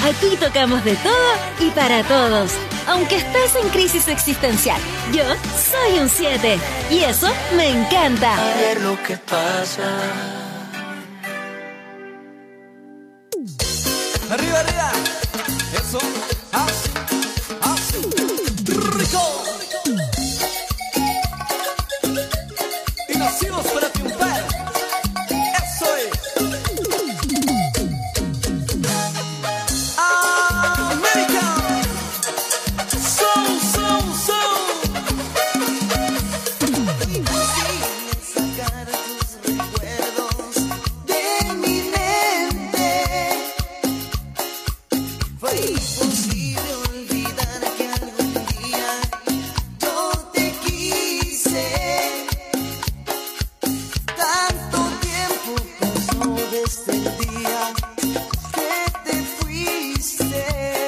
Aquí tocamos de todo y para todos. Aunque estés en crisis existencial, yo soy un 7 y eso me encanta. A ver lo que pasa. Arriba, arriba. Eso. Así. Así. Rico. Y nacimos para triunfar. Eso es. América. Soul, soul, soul. Imposible sacar tus recuerdos de mi mente. Fue